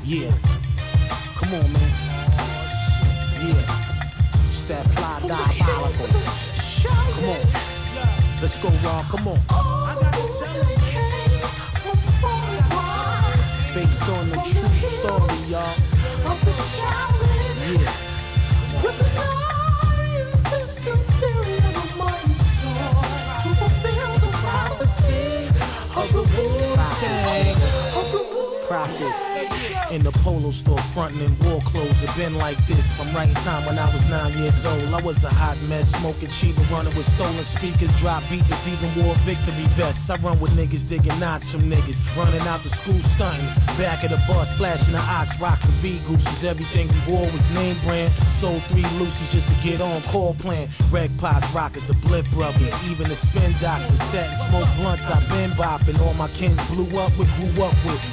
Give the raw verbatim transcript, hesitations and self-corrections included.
Yeah, come on, man. Yeah, it's that fly diabolical. Come on, let's go, Rob. Come on. I got to tell you, based on the true story, y'all. Yeah. With the light, the superior mighty sword to fulfill the prophecy of the Wu-Tang. Prophet in the polo store frontin' in war clothes. It been like this from right time when I was nine years old. I was a hot mess, smoking cheap and running with stolen speakers, drop beaters, even wore victory vests. I run with niggas digging knots from niggas, running out the school stunting, back of the bus flashing the ox, rocking V-gooses. Everything we wore was name brand. Sold three Lucy's just to get on call plan. Reg Pots, Rockers, the Blip Brothers, even the Spin Doctors. Sat and smoked blunts, I been bopping. All my kins blew up with, grew up with.